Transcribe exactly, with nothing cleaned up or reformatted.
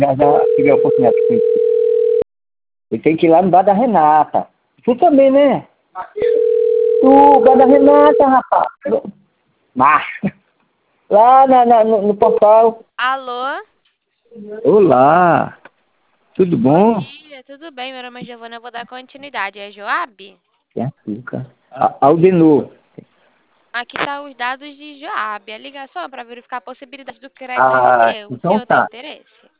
Já, já tive a oportunidade de conhecer. Eu tenho que ir lá no bar da Renata. Tu também, né? Tu, bar da Renata, rapaz. Macho. Lá na, na- no, no portal. Alô? Olá. Tudo Bom bom? dia, tudo bem? Meu nome é Giovana, eu vou dar continuidade. É Joab? Que açúcar. A- Aldenor. Aqui tá os dados de Joab. A ligação é para verificar a possibilidade do crédito em Ah, seu. O então senhor tem tá. interesse?